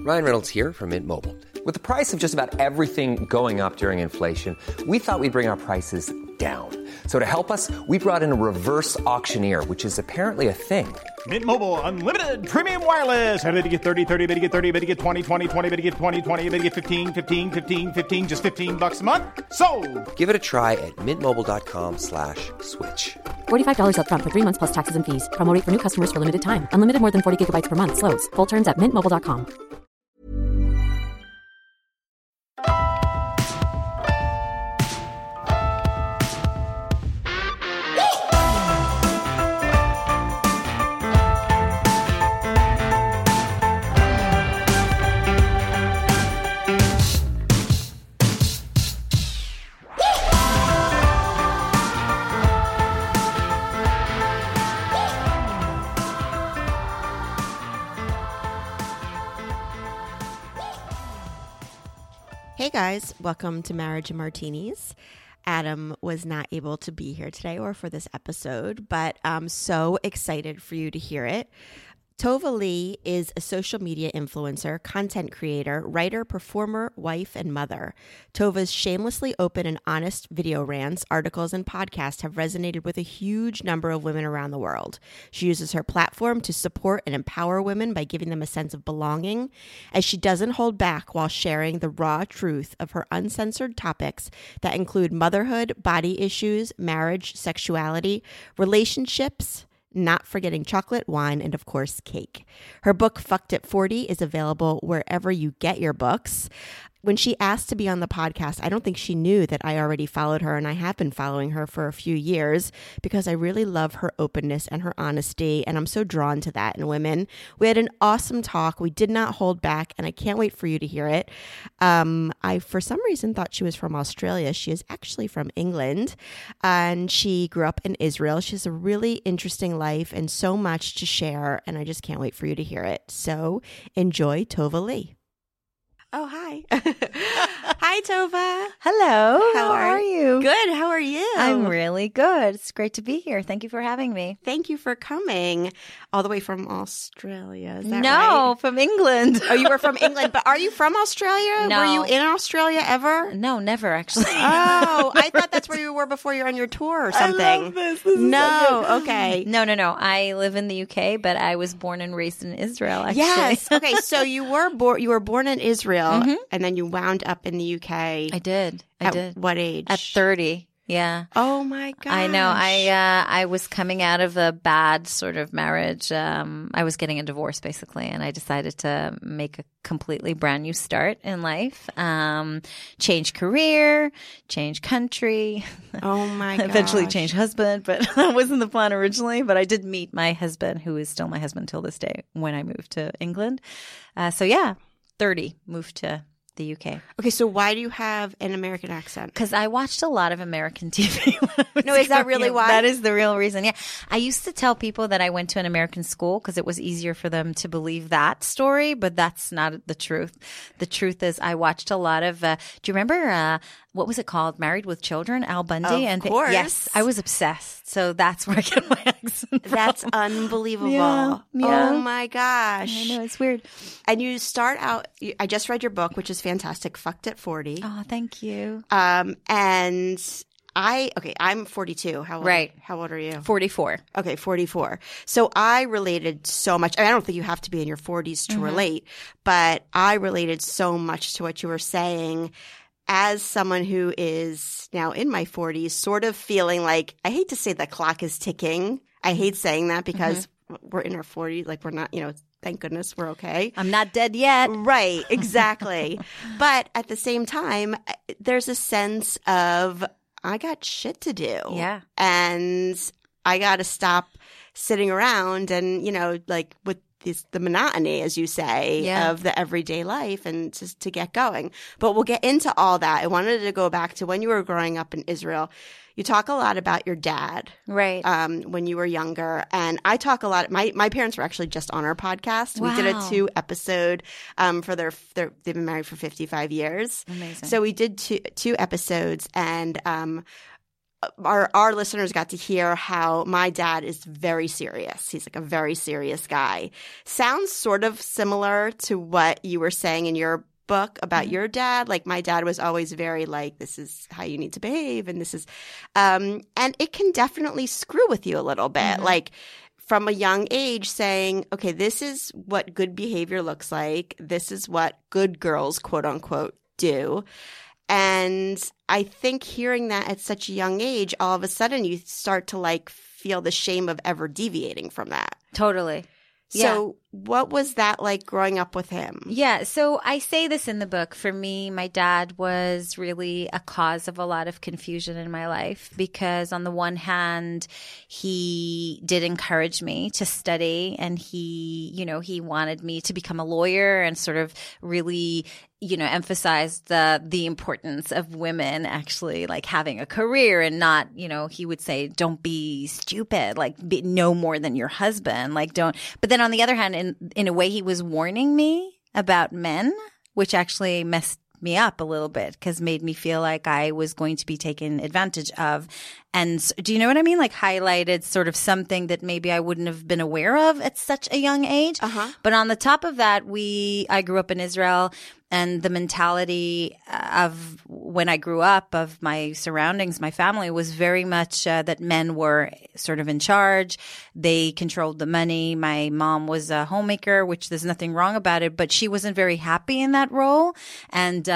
Ryan Reynolds here from Mint Mobile. With the price of just about everything going up during inflation, we thought we'd bring our prices down. So to help us, we brought in a reverse auctioneer, which is apparently a thing. Mint Mobile Unlimited Premium Wireless. How to get 30, 30, bit to get 30, bit to get 20, 20, 20, bit to get 20, 20, bit to get 15, 15, 15, 15, just $15 a month? Sold! Give it a try at mintmobile.com/switch. $45 up front for 3 months plus taxes and fees. Promo rate for new customers for limited time. Unlimited more than 40 gigabytes per month. Slows full terms at mintmobile.com. Hey guys, welcome to Marriage and Martinis. Adam was not able to be here today or for this episode, but I'm so excited for you to hear it. Tova Lee is a social media influencer, content creator, writer, performer, wife, and mother. Tova's shamelessly open and honest video rants, articles, and podcasts have resonated with a huge number of women around the world. She uses her platform to support and empower women by giving them a sense of belonging, as she doesn't hold back while sharing the raw truth of her uncensored topics that include motherhood, body issues, marriage, sexuality, relationships, not forgetting chocolate, wine, and of course, cake. Her book, Fucked at 40, is available wherever you get your books. When she asked to be on the podcast, I don't think she knew that I already followed her, and I have been following her for a few years because I really love her openness and her honesty, and I'm so drawn to that in women. We had an awesome talk. We did not hold back, and I can't wait for you to hear it. I, for some reason, thought she was from Australia. She is actually from England, and she grew up in Israel. She has a really interesting life and so much to share, and I just can't wait for you to hear it. So enjoy Tova Lee. Oh, hi. Hi, Tova. Hello. How are you? Good. How are you? I'm really good. It's great to be here. Thank you for having me. Thank you for coming all the way from Australia. Is that No, right? from England. Oh, you were from England, but are you from Australia? No. Were you in Australia ever? No, never actually. Oh, I thought that's where you were before you were on your tour or something. I love this. This is No, so good. okay. No. I live in the UK, but I was born and raised in Israel, actually. Yes. Okay, so you were born in Israel, and then you wound up in the UK. I did. At what age? At 30. Yeah. Oh my gosh. I know. I was coming out of a bad sort of marriage. I was getting a divorce basically, and I decided to make a completely brand new start in life. Change career, change country. Oh my gosh. Eventually change husband, but that wasn't the plan originally. But I did meet my husband, who is still my husband till this day, when I moved to England. 30, moved to the UK. Okay, so why do you have an American accent? Because I watched a lot of American TV. When I was No, is that growing really up. why? That is the real reason. Yeah. I used to tell people that I went to an American school because it was easier for them to believe that story, but that's not the truth. The truth is I watched a lot of, do you remember, what was it called? Married with Children, Al Bundy? Of course. Yes, I was obsessed. So that's where I get my accent from. That's unbelievable. Yeah. Oh my gosh. I know, it's weird. And you start out, I just read your book, which is fantastic, Fucked at 40. Oh, thank you. And I'm 42. How old are you? 44. Okay, 44. So I related so much. I don't think you have to be in your 40s to relate, but I related so much to what you were saying as someone who is now in my 40s, sort of feeling like, I hate to say the clock is ticking. I hate saying that because we're in our 40s, like we're not, thank goodness we're okay. I'm not dead yet. Right, exactly. But at the same time, there's a sense of, I got shit to do. Yeah. And I got to stop sitting around and, like with the monotony, as you say, of the everyday life and just to get going. But we'll get into all that. I wanted to go back to when you were growing up in Israel. You talk a lot about your dad. Right. When you were younger. And I talk a lot. My parents were actually just on our podcast. Wow. We did a 2-episode for they've been married for 55 years. Amazing. So we did two episodes, and our listeners got to hear how my dad is very serious. He's like a very serious guy. Sounds sort of similar to what you were saying in your book about your dad. Like my dad was always very like, this is how you need to behave, and this is and it can definitely screw with you a little bit. Like from a young age saying, okay, this is what good behavior looks like. This is what good girls, quote unquote, do. And I think hearing that at such a young age, all of a sudden you start to like feel the shame of ever deviating from that. Totally. So what was that like growing up with him? Yeah. So I say this in the book. For me, my dad was really a cause of a lot of confusion in my life because on the one hand, he did encourage me to study, and he wanted me to become a lawyer and sort of really emphasize the importance of women actually like having a career and not, he would say, don't be stupid, like know more than your husband, like don't. But then on the other hand, in a way, he was warning me about men, which actually messed me up a little bit because made me feel like I was going to be taken advantage of. And do you know what I mean? Like highlighted sort of something that maybe I wouldn't have been aware of at such a young age. But on the top of that, I grew up in Israel, and the mentality of when I grew up, of my surroundings, my family, was very much that men were sort of in charge. They controlled the money. My mom was a homemaker, which there's nothing wrong about it, but she wasn't very happy in that role. And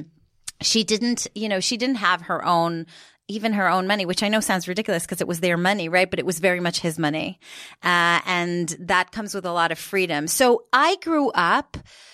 she didn't have her own money, which I know sounds ridiculous because it was their money, right? But it was very much his money. And that comes with a lot of freedom. So I grew up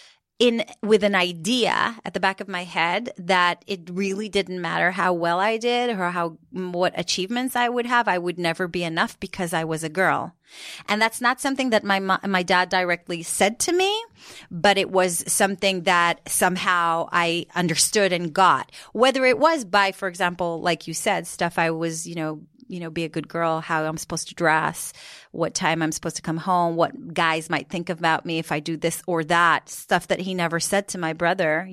with an idea at the back of my head that it really didn't matter how well I did or what achievements I would have. I would never be enough because I was a girl. And that's not something that my dad directly said to me, but it was something that somehow I understood and got. Whether it was by, for example, like you said, stuff I was, be a good girl, how I'm supposed to dress, what time I'm supposed to come home, what guys might think about me if I do this or that, stuff that he never said to my brother,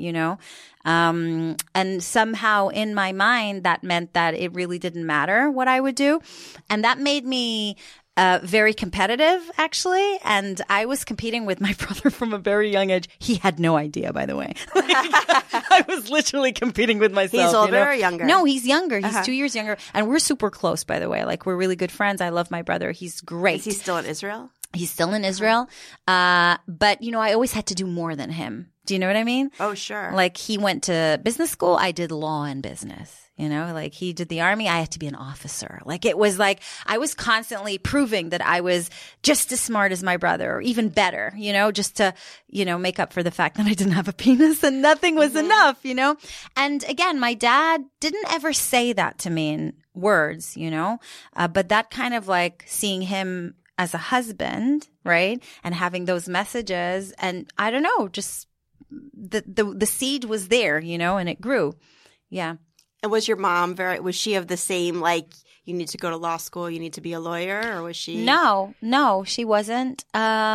and somehow in my mind that meant that it really didn't matter what I would do. And that made me very competitive, actually. And I was competing with my brother from a very young age. He had no idea, by the way. I was literally competing with myself. He's older or younger? No, he's younger. He's 2 years younger. And we're super close, by the way. Like, we're really good friends. I love my brother. He's great. Is he still in Israel? He's still in Israel. But, I always had to do more than him. Do you know what I mean? Oh, sure. Like, he went to business school. I did law and business. Like he did the army. I had to be an officer. Like it was like I was constantly proving that I was just as smart as my brother or even better, just to, make up for the fact that I didn't have a penis and nothing was enough, And again, my dad didn't ever say that to me in words, but that kind of like seeing him as a husband, right? And having those messages and I don't know, just the seed was there, and it grew. Yeah. And was your mom was she of the same, like, you need to go to law school, you need to be a lawyer, or was she? No, she wasn't.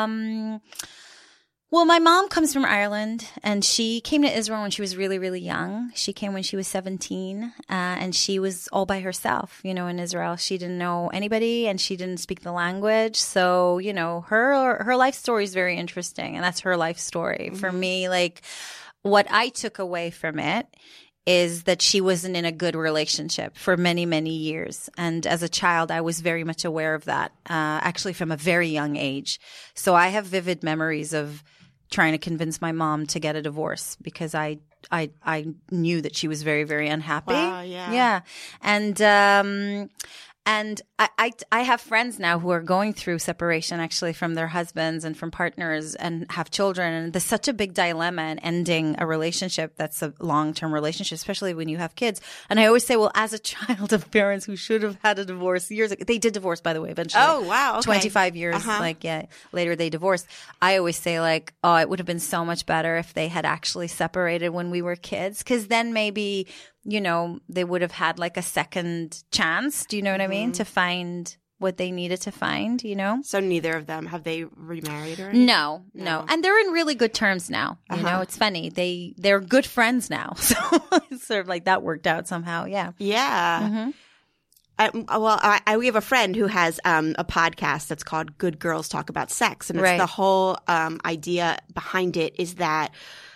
Well, my mom comes from Ireland, and she came to Israel when she was really, really young. She came when she was 17, and she was all by herself, in Israel. She didn't know anybody, and she didn't speak the language. So, her life story is very interesting, and that's her life story. For me, like, what I took away from it is that she wasn't in a good relationship for many, many years. And as a child, I was very much aware of that, actually from a very young age. So I have vivid memories of trying to convince my mom to get a divorce because I knew that she was very, very unhappy. Wow, yeah. Yeah. And I have friends now who are going through separation actually from their husbands and from partners and have children. And there's such a big dilemma in ending a relationship that's a long-term relationship, especially when you have kids. And I always say, well, as a child of parents who should have had a divorce years ago, they did divorce, by the way, eventually. Oh, wow. Okay. 25 years, later they divorced. I always say like, oh, it would have been so much better if they had actually separated when we were kids. Because then maybe they would have had like a second chance. Do you know what I mean? To find what they needed to find, So neither of them, have they remarried or anything? No. And they're in really good terms now. You know, it's funny. They're good friends now. So it's sort of like that worked out somehow. Yeah. Yeah. We have a friend who has a podcast that's called Good Girls Talk About Sex. And it's the whole idea behind it is that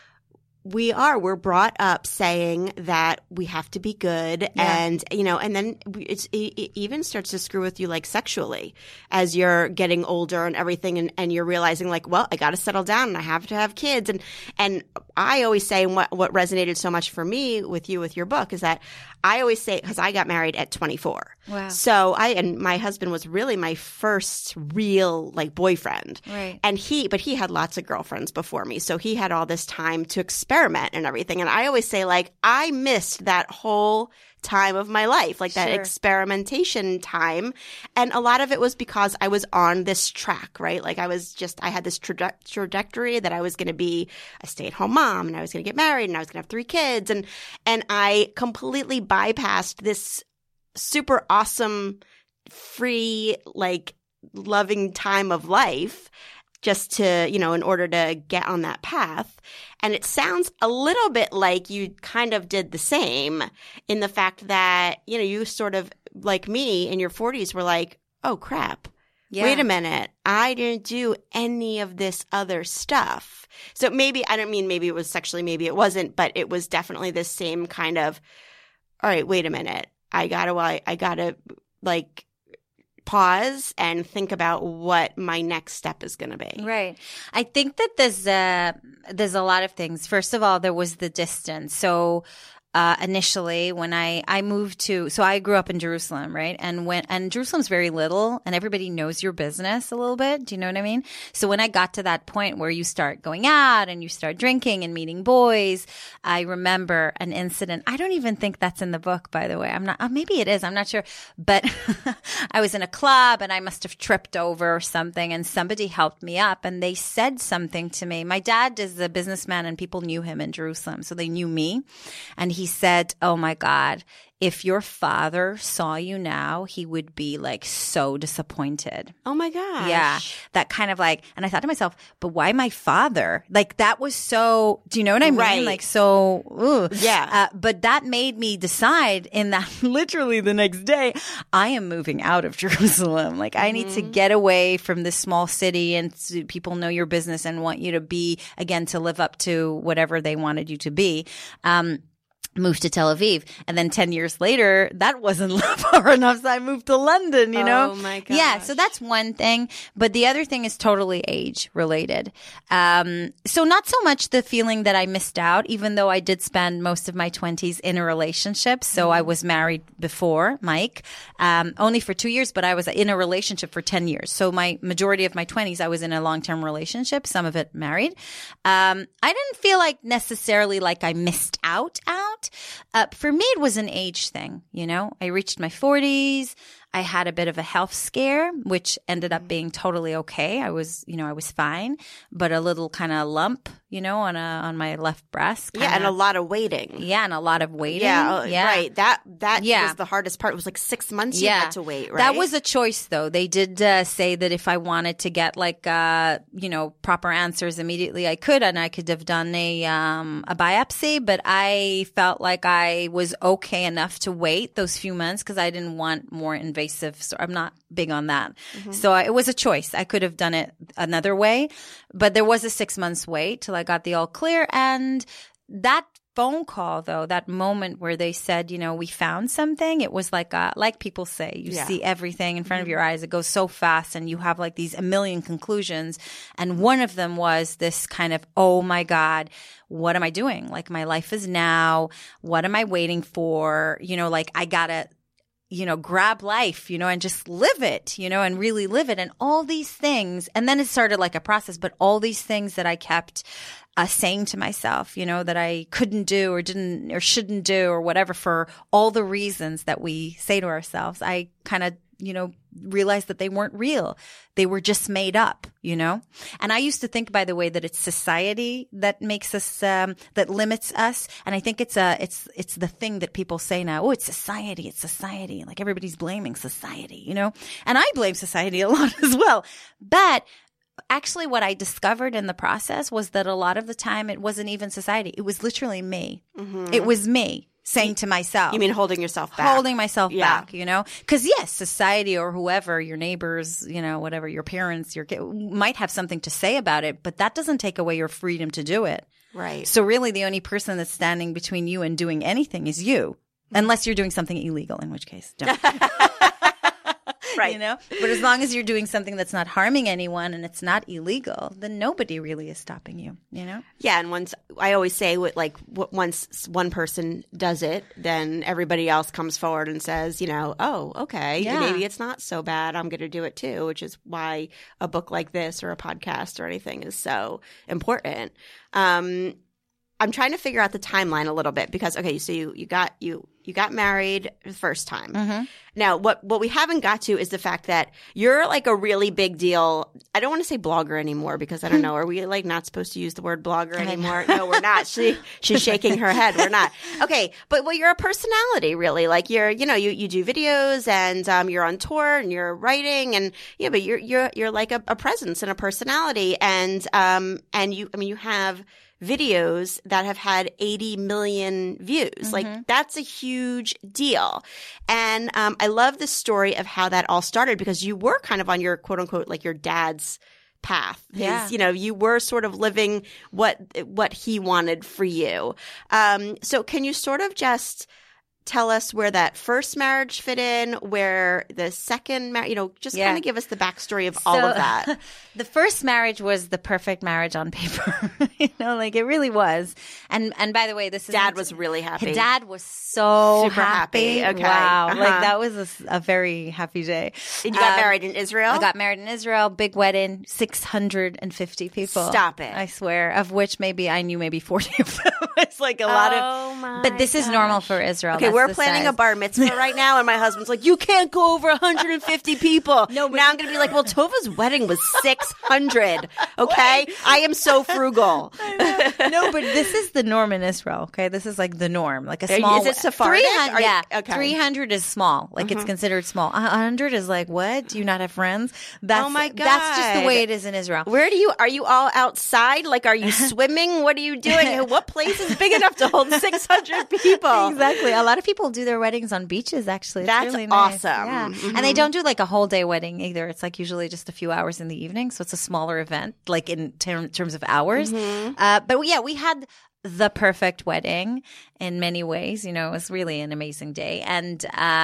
we're brought up saying that we have to be good and, and then it even starts to screw with you like sexually as you're getting older and everything and you're realizing like, well, I got to settle down and I have to have kids. And I always say what resonated so much for me with your book is that I always say, because I got married at 24. Wow. So and my husband was really my first real like boyfriend. Right. But he had lots of girlfriends before me. So he had all this time to experiment and everything. And I always say like, I missed that whole time of my life, like that experimentation time. And a lot of it was because I was on this track, right? Like I had this trajectory that I was going to be a stay-at-home mom and I was going to get married and I was going to have 3 kids. And I completely bypassed this super awesome, free, like loving time of life just to, in order to get on that path. And it sounds a little bit like you kind of did the same in the fact that, you sort of like me in your 40s were like, oh crap. Yeah. Wait a minute. I didn't do any of this other stuff. So maybe it was sexually, maybe it wasn't, but it was definitely the same kind of, all right, wait a minute. I gotta like pause and think about what my next step is going to be. Right. I think that there's a lot of things. First of all, there was the distance. So initially when I moved so I grew up in Jerusalem, right? And Jerusalem's very little and everybody knows your business a little bit. Do you know what I mean? So when I got to that point where you start going out and you start drinking and meeting boys, I remember an incident. I don't even think that's in the book, by the way. Maybe it is. I'm not sure. But I was in a club and I must have tripped over or something and somebody helped me up and they said something to me. My dad is a businessman and people knew him in Jerusalem. So they knew me. And he said, oh my God, if your father saw you now, he would be like so disappointed. Oh my gosh. Yeah. That kind of like, and I thought to myself, but why my father? Like that was so, do you know what I mean? Right. Like so, ooh. Yeah. But that made me decide in that literally the next day, I am moving out of Jerusalem. Like I need to get away from this small city and people know your business and want you to be, again, to live up to whatever they wanted you to be. Moved to Tel Aviv. And then 10 years later, that wasn't far enough. So I moved to London, you know? Oh my gosh. Yeah. So that's one thing. But the other thing is totally age related. So not so much the feeling that I missed out, even though I did spend most of my 20s in a relationship. So I was married before Mike, only for 2 years, but I was in a relationship for 10 years. So my majority of my 20s, I was in a long-term relationship, some of it married. I didn't feel like necessarily like I missed out. For me, it was an age thing, you know. I reached my 40s. I had a bit of a health scare, which ended up being totally okay. I was fine, but a little kind of lump, on my left breast. Yeah, and a lot of waiting. Yeah, and a lot of waiting. Yeah. Right. That was the hardest part. It was like 6 months you had to wait, right? That was a choice, though. They did say that if I wanted to get proper answers immediately, I could, and I could have done a biopsy, but I felt like I was okay enough to wait those few months because I didn't want more invasive. So I'm not big on that. Mm-hmm. So it was a choice. I could have done it another way, but there was a 6 months wait till I got the all clear. And that phone call, though, that moment where they said, we found something, it was like people say, you see everything in front of your eyes. It goes so fast and you have like these a million conclusions. And one of them was this kind of, oh my God, what am I doing? Like my life is now. What am I waiting for? I gotta grab life, and just live it, and really live it. And all these things. And then it started like a process, but all these things that I kept saying to myself, that I couldn't do or didn't or shouldn't do or whatever for all the reasons that we say to ourselves, I kind of, realized that they weren't real. They were just made up, And I used to think, by the way, that it's society that makes us, that limits us. And I think it's the thing that people say now. Oh, it's society. Like everybody's blaming society, And I blame society a lot as well. But actually, what I discovered in the process was that a lot of the time it wasn't even society. It was literally me. Mm-hmm. It was me. saying to myself. You mean holding yourself back? Holding myself back, you know? Because yes, society or whoever, your neighbors, you know, whatever, your parents, might have something to say about it, but that doesn't take away your freedom to do it. Right. So really the only person that's standing between you and doing anything is you. Unless you're doing something illegal, in which case, don't. Right. You know? But as long as you're doing something that's not harming anyone and it's not illegal, then nobody really is stopping you, you know? Yeah, and once I always say, once one person does it, then everybody else comes forward and says, you know, oh, okay, maybe it's not so bad. I'm going to do it too, which is why a book like this or a podcast or anything is so important. I'm trying to figure out the timeline a little bit because, okay, so you got married the first time. Mm-hmm. Now, what we haven't got to is the fact that you're like a really big deal. I don't want to say blogger anymore because I don't know. Are we like not supposed to use the word blogger anymore? No, we're not. She's shaking her head. We're not. Okay, but you're a personality, really. Like you do videos and you're on tour and you're writing and but you're like a presence and a personality and you have videos that have had 80 million views. Mm-hmm. Like that's a huge deal. And I love the story of how that all started because you were kind of on your quote unquote like your dad's path. You were sort of living what he wanted for you. So can you sort of just tell us where that first marriage fit in, where the second marriage, just kind of give us the backstory of all of that. The first marriage was the perfect marriage on paper. Like it really was. And by the way, Dad was really happy. Dad was so super happy. Okay. Wow. Like that was a very happy day. And you got married in Israel? I got married in Israel, big wedding, 650 people. Stop it. I swear, of which I knew maybe 40 of them. It's like a lot of, but this is normal for Israel. Okay, we're planning a bar mitzvah right now, and my husband's like, you can't go over 150 people. No, now I'm going to be like, well, Tova's wedding was 600, okay? I am so frugal. No, but this is the norm in Israel, okay? This is like the norm, like a small. Is it Sephardic? 300, okay. 300 is small, like it's considered small. 100 is like, what? Do you not have friends? Oh my God. That's just the way it is in Israel. Are you all outside? Like, are you swimming? What are you doing? What place is big enough to hold 600 people? Exactly. A lot of people do their weddings on beaches, actually. That's really nice. awesome. Yeah. Mm-hmm. And they don't do like a whole day wedding either. It's like usually just a few hours in the evening. So it's a smaller event, like in terms of hours. Mm-hmm. But yeah, we had the perfect wedding in many ways. It was really an amazing day. And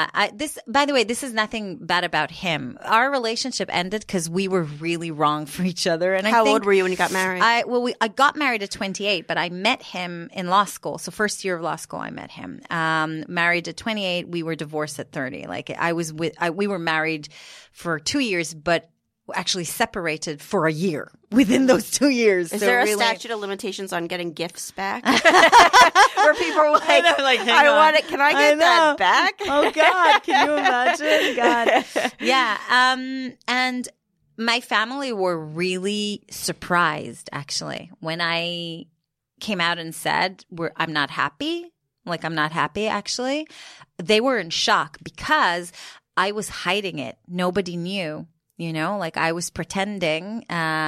by the way, this is nothing bad about him. Our relationship ended because we were really wrong for each other. And How old were you when you got married? I got married at 28, but I met him in law school. So first year of law school, I met him. Married at 28, we were divorced at 30. Like we were married for 2 years, but actually separated for a year within those 2 years. Is there a statute of limitations on getting gifts back? Where people are like, I want it. Can I get that back? Oh, God. Can you imagine? God. Yeah. And my family were really surprised, actually, when I came out and said, I'm not happy. Like, I'm not happy, actually. They were in shock because I was hiding it. Nobody knew. Like I was pretending,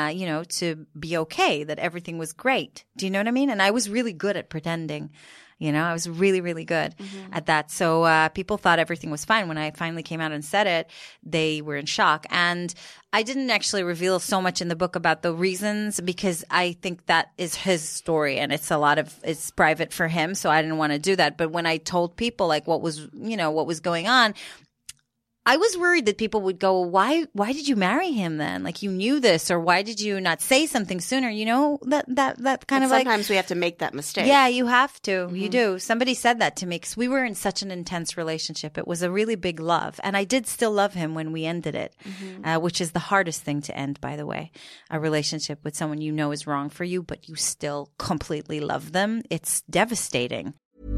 to be okay, that everything was great. Do you know what I mean? And I was really good at pretending. I was really, really good at that. So people thought everything was fine. When I finally came out and said it, they were in shock. And I didn't actually reveal so much in the book about the reasons because I think that is his story and it's private for him. So I didn't want to do that. But when I told people like what was going on, I was worried that people would go, why did you marry him then? Like you knew this, or why did you not say something sooner? That kind of like. Sometimes we have to make that mistake. Yeah, you have to. Mm-hmm. You do. Somebody said that to me because we were in such an intense relationship. It was a really big love. And I did still love him when we ended it, which is the hardest thing to end, by the way. A relationship with someone you know is wrong for you, but you still completely love them. It's devastating.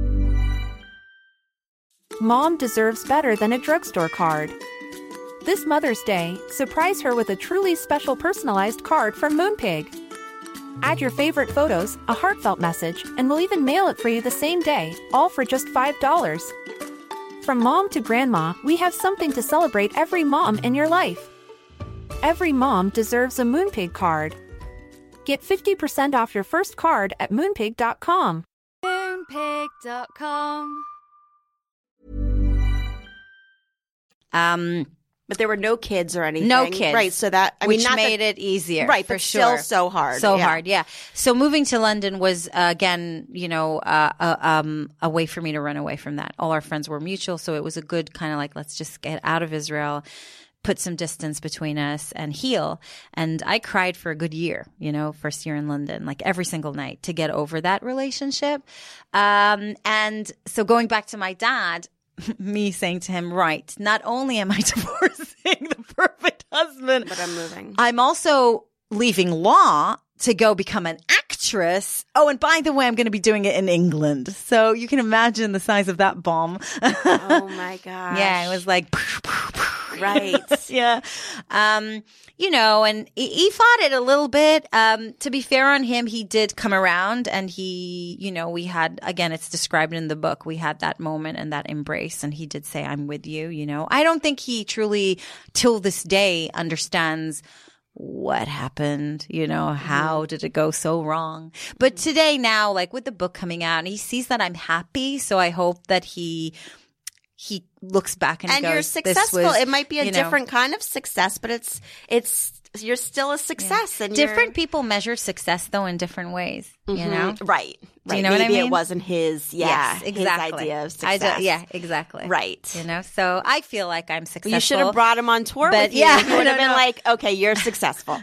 Mom deserves better than a drugstore card. This Mother's Day, surprise her with a truly special personalized card from Moonpig. Add your favorite photos, a heartfelt message, and we'll even mail it for you the same day, all for just $5. From mom to grandma, we have something to celebrate every mom in your life. Every mom deserves a Moonpig card. Get 50% off your first card at moonpig.com. Moonpig.com. But there were no kids or anything. No kids. Right. So that, which made it easier. Right. For But sure. still so hard. So hard. Yeah. So moving to London was, again, a way for me to run away from that. All our friends were mutual. So it was a good kind of like, let's just get out of Israel, put some distance between us and heal. And I cried for a good year, first year in London, like every single night to get over that relationship. And so going back to my dad, me saying to him, right, not only am I divorcing the perfect husband, But I'm moving. I'm also leaving law to go become an actress. Oh, and by the way, I'm going to be doing it in England. So you can imagine the size of that bomb. Oh my gosh. Yeah, it was like, Right. yeah. And he fought it a little bit. To be fair on him, he did come around and we had, again, it's described in the book, we had that moment and that embrace and he did say, I'm with you, I don't think he truly, till this day, understands what happened, how did it go so wrong? But today now, like with the book coming out, he sees that I'm happy. So I hope that he looks back and goes, you're successful. This was, it might be a different kind of success, but it's you're still a success. And different people measure success though in different ways, Right. Do you know what I Maybe mean? it wasn't his, Yes, exactly. his idea of success. Yeah, exactly. Right. So I feel like I'm successful. You should have brought him on tour But with you. yeah, He would have I been know. like, okay, you're successful.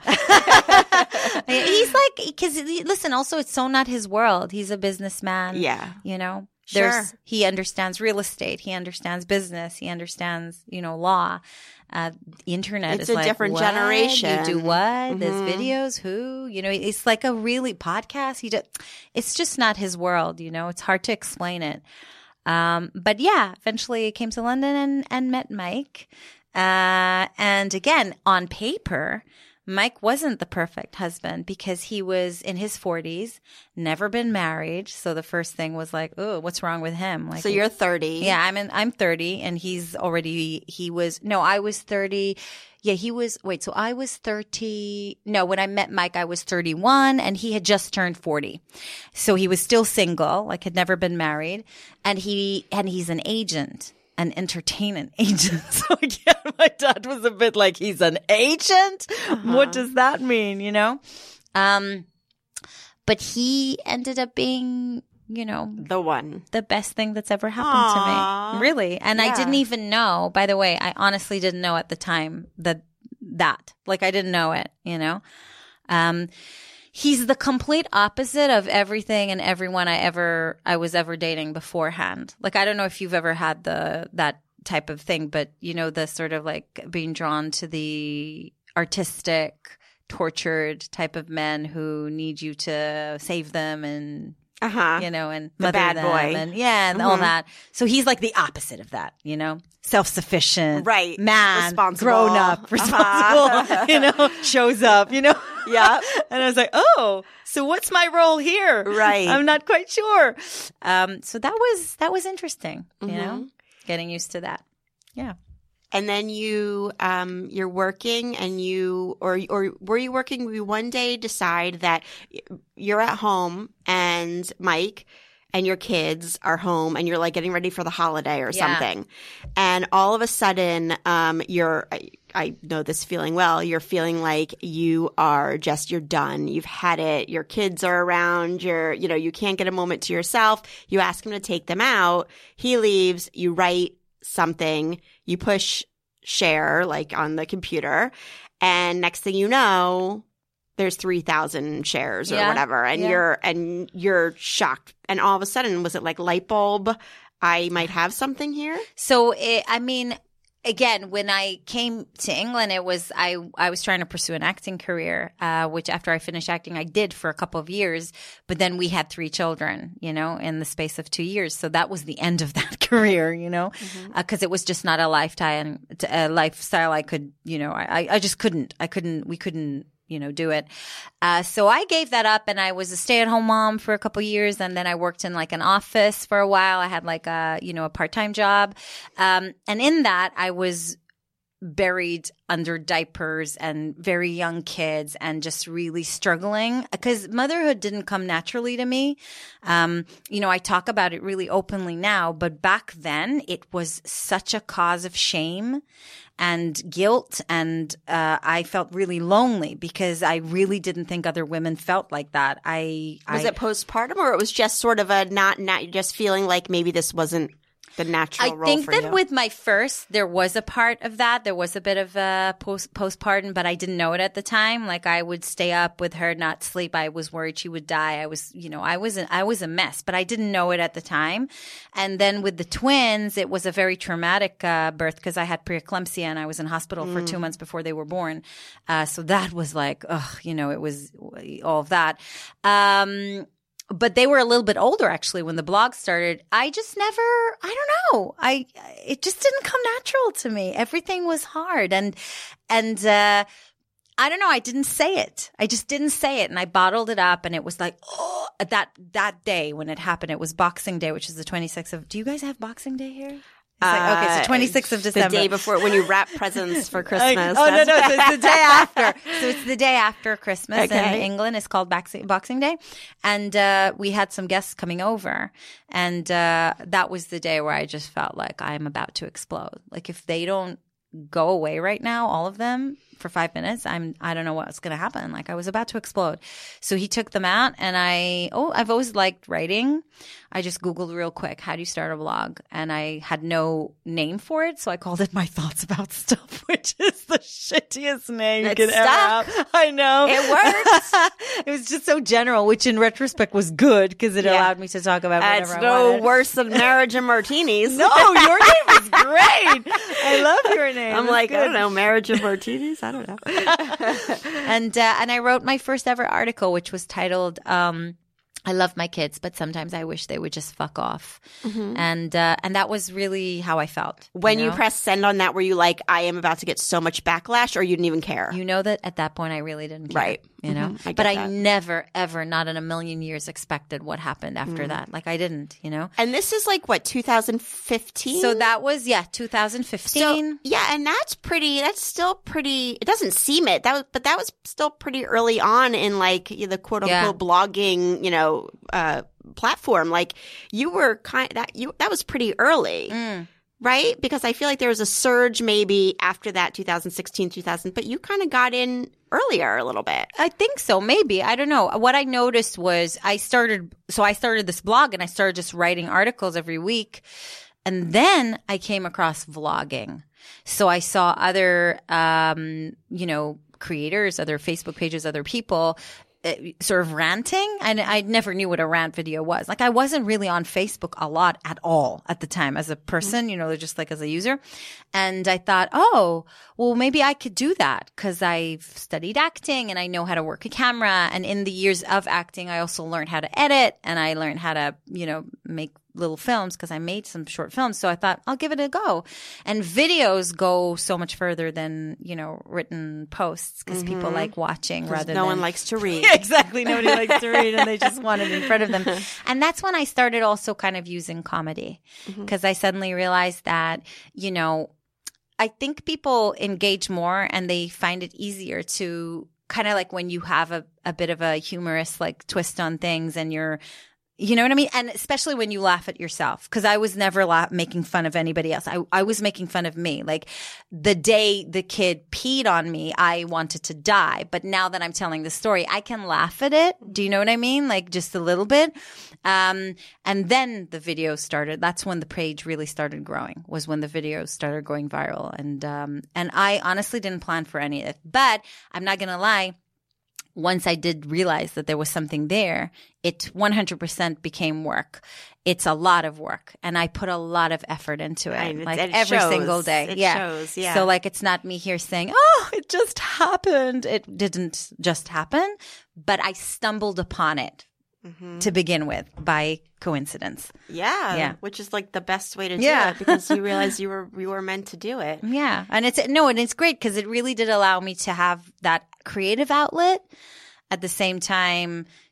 He's like, because listen, also it's so not his world. He's a businessman. Yeah. Sure. Sure. He understands real estate. He understands business. He understands, law. Internet It's is a like, different what? generation. You do what? There's videos. Who? It's like a really podcast. It's just not his world. It's hard to explain it. But yeah, eventually I came to London and met Mike. And again, on paper, Mike wasn't the perfect husband because he was in his 40s, never been married. So the first thing was like, oh, what's wrong with him? Like, So you're 30. yeah, I'm 30 and I was 30. Yeah, so I was 30. No, when I met Mike, I was 31 and he had just turned 40. So he was still single, like had never been married. And he's an agent. An entertainment agent. So again, my dad was a bit like, he's an agent? What does that mean, But he ended up being, The one. the best thing that's ever happened to me. Really. And I didn't even know, by the way, I honestly didn't know at the time that like I didn't know it, He's the complete opposite of everything and everyone I was ever dating beforehand. Like, I don't know if you've ever had that type of thing, but the sort of like being drawn to the artistic, tortured type of men who need you to save them and and The mother bad them boy. and all that. So he's like the opposite of that, self-sufficient, Right. man, Responsible. grown up, responsible, shows up, Yeah. And I was like, oh, so what's my role here? Right. I'm not quite sure. So that was interesting, getting used to that. Yeah. And then you're working and or were you working? We one day decide that you're at home and Mike and your kids are home and you're like getting ready for the holiday or something. And all of a sudden, I know this feeling well. You're feeling like you're done. You've had it. Your kids are around. You can't get a moment to yourself. You ask him to take them out. He leaves. You write something. You push share like on the computer. And next thing you know, there's 3,000 shares or whatever. And you're shocked. And all of a sudden, was it like light bulb? I might have something here. So, again, when I came to England, it was I was trying to pursue an acting career, which after I finished acting, I did for a couple of years. But then we had 3 children, in the space of 2 years. So that was the end of that career, because it was just not a lifestyle I could, I just couldn't. We couldn't. Do it. So I gave that up and I was a stay-at-home mom for a couple of years. And then I worked in like an office for a while. I had like a part-time job. And in that I was buried under diapers and very young kids and just really struggling because motherhood didn't come naturally to me. I talk about it really openly now, but back then it was such a cause of shame and guilt. And I felt really lonely because I really didn't think other women felt like that. Was it postpartum, or it was just sort of a not just feeling like maybe this wasn't the natural role for you? I think that with my first, there was a part of that. There was a bit of a postpartum, but I didn't know it at the time. Like I would stay up with her, not sleep. I was worried she would die. I was a mess, but I didn't know it at the time. And then with the twins, it was a very traumatic birth because I had preeclampsia and I was in hospital for 2 months before they were born. So that was like, it was all of that. But they were a little bit older actually when the blog started. I just never, I don't know. It just didn't come natural to me. Everything was hard. And I don't know. I didn't say it. I just didn't say it. And I bottled it up, and it was like, that day when it happened, it was Boxing Day, which is the 26th of, do you guys have Boxing Day here? Okay, so 26th of December. The day before when you wrap presents for Christmas. So it's the day after. So it's the day after Christmas in England. It's called Boxing Day. And we had some guests coming over. And that was the day where I just felt like I'm about to explode. Like if they don't go away right now, all of them, for 5 minutes, I don't know what's going to happen. Like I was about to explode. So he took them out, and I've always liked writing. I just Googled real quick, how do you start a blog? And I had no name for it. So I called it My Thoughts About Stuff, which is the shittiest name you could ever have. I know. It works. It was just so general, which in retrospect was good because it allowed me to talk about whatever I wanted. It's no worse than Marriage and Martinis. No, your name was great. I love your name. I'm like, good. I don't know, Marriage and Martinis? I don't know. And I wrote my first ever article, which was titled, I love my kids, but sometimes I wish they would just fuck off. Mm-hmm. And that was really how I felt. When you pressed send on that, were you like, I am about to get so much backlash, or you didn't even care? You know that at that point I really didn't care. Right. You know? Mm-hmm. I never, ever, not in a million years expected what happened after that. Like I didn't, you know? And this is like, what, 2015? So that was, 2015. So, yeah, and that's still pretty, it doesn't seem it. But that was still pretty early on in like the quote unquote blogging, platform. Like you were that was pretty early. Right? Because I feel like there was a surge maybe after that 2016, but you kind of got in earlier a little bit. I think so. Maybe. I don't know. What I noticed was I started this blog and I started just writing articles every week. And then I came across vlogging. So I saw other, creators, other Facebook pages, other people sort of ranting, and I never knew what a rant video was. Like I wasn't really on Facebook a lot at all at the time as a person, just like as a user. And I thought, oh, well, maybe I could do that because I've studied acting and I know how to work a camera. And in the years of acting, I also learned how to edit and I learned how to, make little films because I made some short films. So I thought I'll give it a go. And videos go so much further than, written posts because people like watching rather than. No one likes to read. Exactly. Nobody likes to read and they just want it in front of them. And that's when I started also kind of using comedy because I suddenly realized that, I think people engage more and they find it easier to kind of like when you have a bit of a humorous like twist on things and you know what I mean? And especially when you laugh at yourself, because I was never making fun of anybody else. I was making fun of me. Like the day the kid peed on me, I wanted to die. But now that I'm telling the story, I can laugh at it. Do you know what I mean? Like just a little bit. And then the video started. That's when the page really started growing, was when the videos started going viral. And I honestly didn't plan for any of it. But I'm not going to lie. Once I did realize that there was something there, it 100% became work. It's a lot of work, and I put a lot of effort into it, every single day. It shows, yeah. So like it's not me here saying, "Oh, it just happened." It didn't just happen, but I stumbled upon it to begin with by coincidence. Yeah, which is like the best way to do it because you realize you were meant to do it. Yeah, and it's great because it really did allow me to have that creative outlet at the same time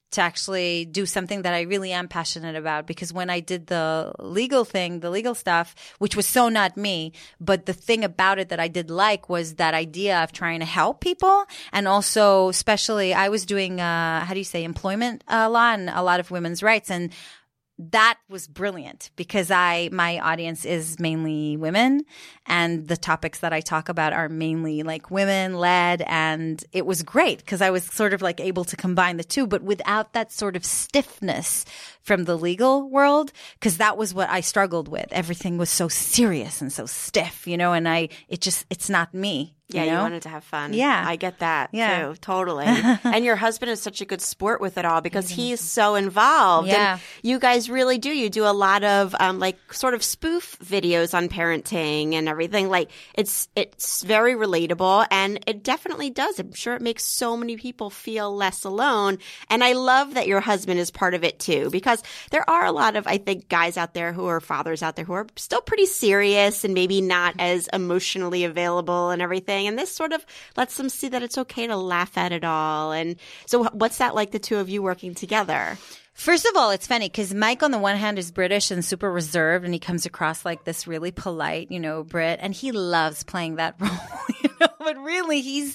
to actually do something that I really am passionate about. Because when I did the legal thing, the legal stuff, which was so not me, but the thing about it that I did like was that idea of trying to help people. And also, especially, I was doing, employment law and a lot of women's rights. And that was brilliant because my audience is mainly women, and the topics that I talk about are mainly like women led. And it was great because I was sort of like able to combine the two, but without that sort of stiffness from the legal world, because that was what I struggled with. Everything was so serious and so stiff, and it's not me. Yeah, you wanted to have fun. Yeah. I get that too, totally. And your husband is such a good sport with it all because he's so involved. Yeah. And you guys really do. You do a lot of sort of spoof videos on parenting and everything. Like it's very relatable, and it definitely does. I'm sure it makes so many people feel less alone. And I love that your husband is part of it too, because there are a lot of, I think, guys out there who are fathers out there who are still pretty serious and maybe not as emotionally available and everything. And this sort of lets them see that it's okay to laugh at it all. And so what's that like, the two of you working together? First of all, it's funny because Mike, on the one hand, is British and super reserved, and he comes across like this really polite, Brit, and he loves playing that role, But really, he's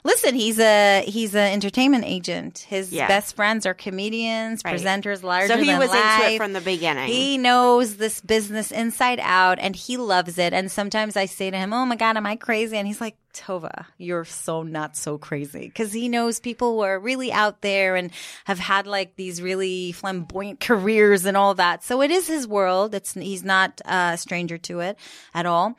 an entertainment agent. His best friends are comedians, presenters, larger than life. So he was into it from the beginning. He knows this business inside out, and he loves it. And sometimes I say to him, "Oh my God, am I crazy?" And he's like, "Tova, you're so not so crazy," because he knows people who are really out there and have had like these really flamboyant careers and all that. So it is his world. He's not a stranger to it at all.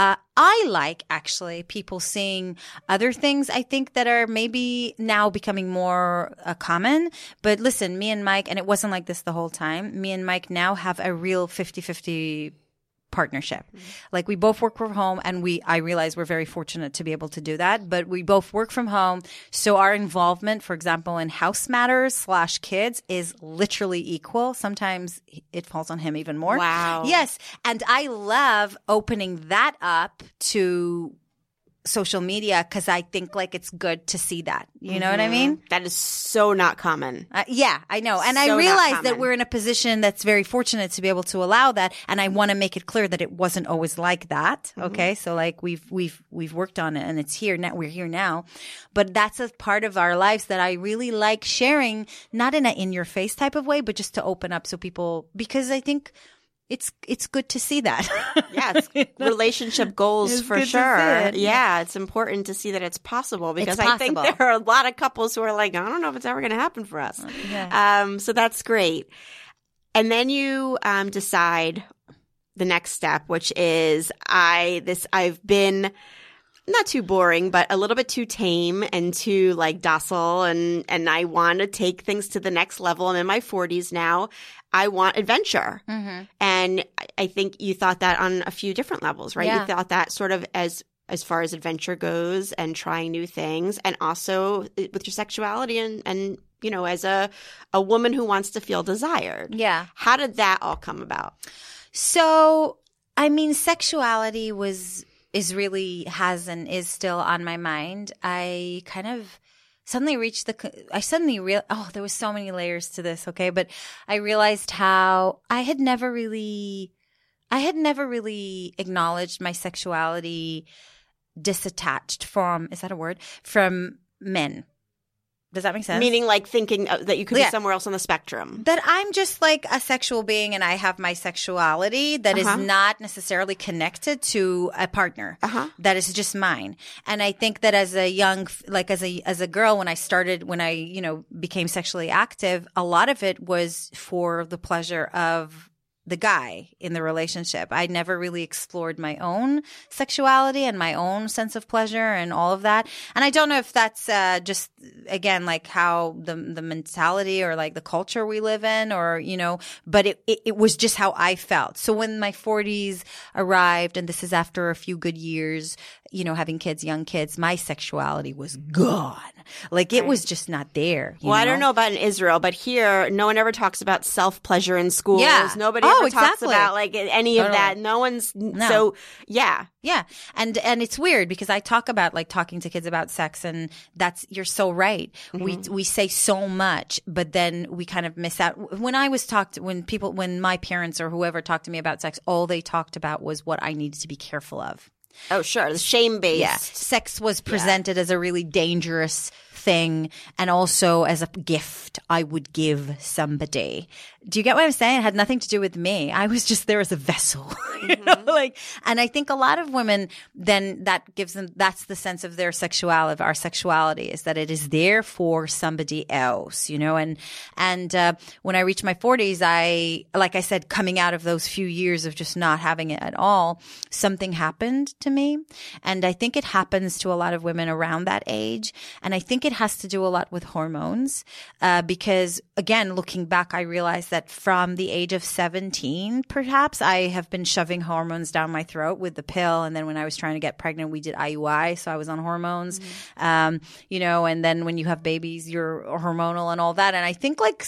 I like actually people seeing other things, I think, that are maybe now becoming more common. But listen, me and Mike, and it wasn't like this the whole time, me and Mike now have a real 50-50 partnership. Like we both work from home, and I realize we're very fortunate to be able to do that, but we both work from home. So our involvement, for example, in house matters / kids is literally equal. Sometimes it falls on him even more. Wow. Yes. And I love opening that up to social media because I think like it's good to see that. You know what I mean? That is so not common. Yeah, I know. And So I not realize that common. we're in a position that's very fortunate to be able to allow that. And I want to make it clear that it wasn't always like that. Okay. So like we've worked on it, and it's here now. We're here now. But that's a part of our lives that I really like sharing, not in a in your face type of way, but just to open up so people, because I think it's good to see that. Yeah, it's relationship goals It's for good to sure. see it. Yeah, it's important to see that it's possible, because It's I think possible. there are a lot of couples who are like, I don't know if it's ever going to happen for us. Yeah. So that's great. And then you decide the next step, which is I've been not too boring, but a little bit too tame and too like docile, and I want to take things to the next level. I'm in my 40s now. I want adventure. And I think you thought that on a few different levels, right? Yeah. You thought that sort of as far as adventure goes and trying new things, and also with your sexuality and as a woman who wants to feel desired. Yeah. How did that all come about? So, I mean, sexuality is really has and is still on my mind. I kind of suddenly there was so many layers to this. Okay. But I realized how I had never really acknowledged my sexuality disattached from men. Does that make sense? Meaning like thinking that you could be Yeah. somewhere else on the spectrum. That I'm just like a sexual being, and I have my sexuality that is not necessarily connected to a partner. That is just mine. And I think that as a young, like as a girl, when I became sexually active, a lot of it was for the pleasure of the guy in the relationship. I never really explored my own sexuality and my own sense of pleasure and all of that. And I don't know if that's just, again, like how the mentality or like the culture we live in, or, but it was just how I felt. So when my 40s arrived, and this is after a few good years, having kids, young kids, my sexuality was gone. Like it was just not there. Well, I don't know about in Israel, but here, no one ever talks about self-pleasure in schools. Yeah. Nobody Oh, talks exactly. about like any of that. No one's so yeah. Yeah. And it's weird because I talk about like talking to kids about sex, and you're so right. We say so much, but then we kind of miss out. When my parents or whoever talked to me about sex, all they talked about was what I needed to be careful of. Oh, sure. The shame-based. Yeah. Sex was presented as a really dangerous thing, and also as a gift I would give somebody. Do you get what I'm saying? It had nothing to do with me. I was just there as a vessel, you know, like, and I think a lot of women then that gives them, that's the sense of their sexuality, of our sexuality, is that it is there for somebody else, you know, and when I reached my 40s, like I said, coming out of those few years of just not having it at all, something happened to me. And I think it happens to a lot of women around that age. And I think it has to do a lot with hormones, because again, looking back, I realized that from the age of 17, perhaps, I have been shoving hormones down my throat with the pill. And then when I was trying to get pregnant, we did IUI. So I was on hormones, you know, and then when you have babies, you're hormonal and all that. And I think like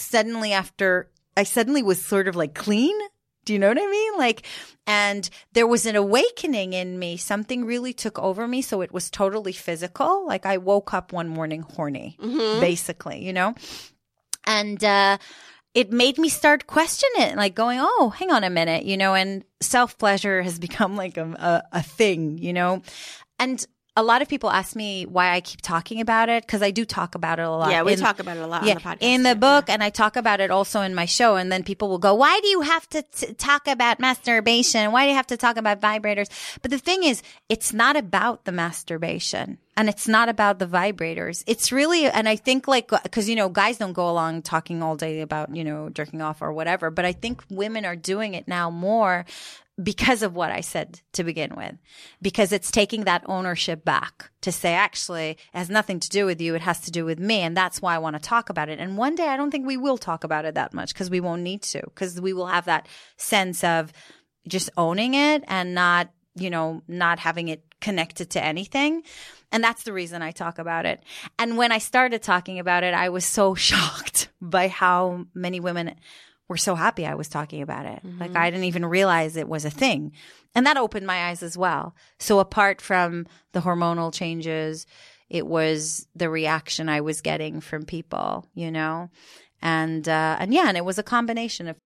I suddenly was sort of like clean. Do you know what I mean? Like, and there was an awakening in me. Something really took over me. So it was totally physical. Like I woke up one morning horny, basically, you know, and, it made me start questioning it, like going, oh, hang on a minute, you know, and self-pleasure has become like a thing, you know, and a lot of people ask me why I keep talking about it, because I do talk about it a lot. Yeah, we talk about it a lot on the podcast. In the book, and I talk about it also in my show. And then people will go, why do you have to talk about masturbation? Why do you have to talk about vibrators? But the thing is, it's not about the masturbation. And it's not about the vibrators. It's really, and I think like, because, you know, guys don't go along talking all day about, you know, jerking off or whatever. But I think women are doing it now more because of what I said to begin with, because it's taking that ownership back to say, actually, it has nothing to do with you. It has to do with me. And that's why I want to talk about it. And one day I don't think we will talk about it that much, because we won't need to, because we will have that sense of just owning it and not, you know, not having it connected to anything. And that's the reason I talk about it. And when I started talking about it, I was so shocked by how many women were so happy I was talking about it. Like I didn't even realize it was a thing. And that opened my eyes as well. So apart from the hormonal changes, it was the reaction I was getting from people, you know? And it was a combination of.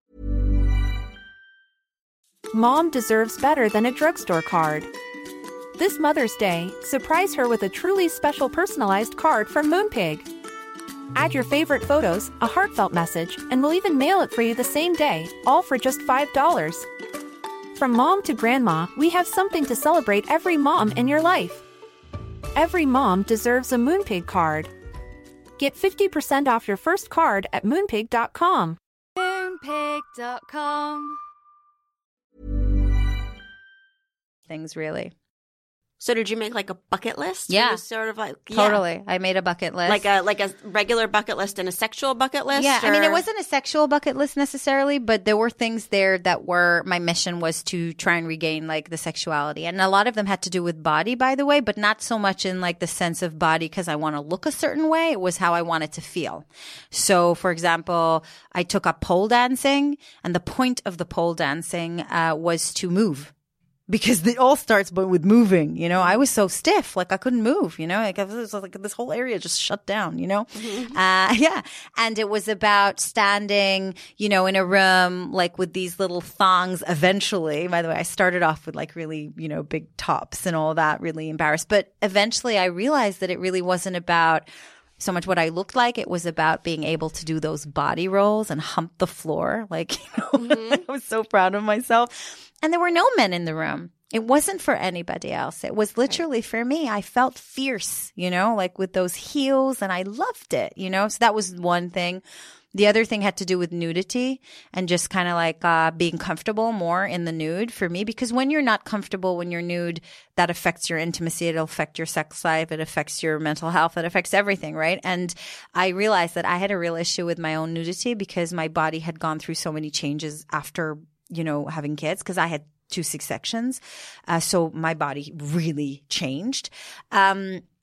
Mom deserves better than a drugstore card. This Mother's Day, surprise her with a truly special personalized card from Moonpig. Add your favorite photos, a heartfelt message, and we'll even mail it for you the same day, all for just $5. From mom to grandma, we have something to celebrate every mom in your life. Every mom deserves a Moonpig card. Get 50% off your first card at moonpig.com. Moonpig.com. Things really. So did you make like a bucket list? Yeah. It was sort of like Totally. I made a bucket list. like a regular bucket list and a sexual bucket list? Yeah, I mean, or- it wasn't a sexual bucket list necessarily, but there were things there that were, my mission was to try and regain like the sexuality. And a lot of them had to do with body, by the way, but not so much in like the sense of body because I want to look a certain way. It was how I wanted to feel. So for example, I took up pole dancing, and the point of the pole dancing was to move. Because it all starts with moving, you know. I was so stiff, like I couldn't move, you know. Like, it was like this whole area just shut down, you know. Yeah, and it was about standing, you know, in a room like with these little thongs. Eventually, by the way, I started off with like really, you know, big tops and all that. Really embarrassed, but eventually I realized that it really wasn't about so much what I looked like. It was about being able to do those body rolls and hump the floor. Like, you know, I was so proud of myself. And there were no men in the room. It wasn't for anybody else. It was literally for me. I felt fierce, you know, like with those heels, and I loved it, you know. So that was one thing. The other thing had to do with nudity and just kind of like being comfortable more in the nude for me, because when you're not comfortable, when you're nude, that affects your intimacy. It'll affect your sex life. It affects your mental health. It affects everything, right? And I realized that I had a real issue with my own nudity because my body had gone through so many changes after, you know, having kids, because I had 2 C-sections. So my body really changed.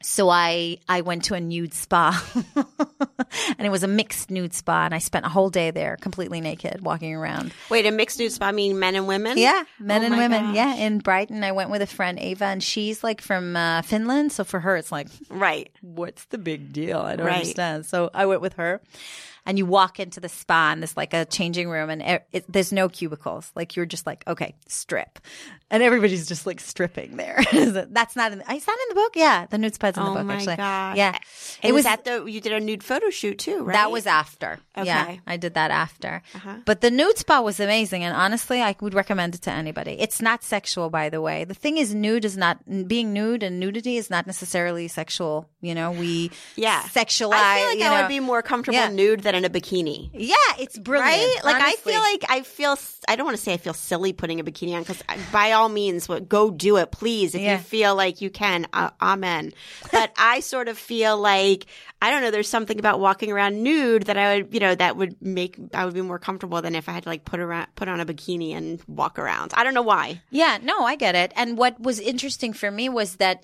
So I went to a nude spa and it was a mixed nude spa, and I spent a whole day there completely naked walking around. Wait, a mixed nude spa mean men and women? Yeah, men and women. gosh. Yeah, in Brighton. I went with a friend, Ava, and she's like from Finland. So for her, it's like, Right. what's the big deal? I don't Right. understand. So I went with her. And you walk into the spa and there's like a changing room, and there's no cubicles. Like you're just like, okay, strip. And everybody's just like stripping there. That's not in is that in the book? Yeah. The nude spa's in the book, my actually. gosh. Yeah. It was at you did a nude photo shoot too, right? That was after. Okay. Yeah, I did that after. But the nude spa was amazing, and honestly, I would recommend it to anybody. It's not sexual, by the way. The thing is, being nude and nudity is not necessarily sexual. You know, we sexualize. I feel like I would be more comfortable nude than in a bikini. Yeah, it's brilliant. Right? Like honestly. I don't want to say I feel silly putting a bikini on, because by all means, go do it, please. If you feel like you can, amen. But I sort of feel like, I don't know, there's something about walking around nude that I would, that would make, I would be more comfortable than if I had to like put on a bikini and walk around. I don't know why. Yeah, no, I get it. And what was interesting for me was that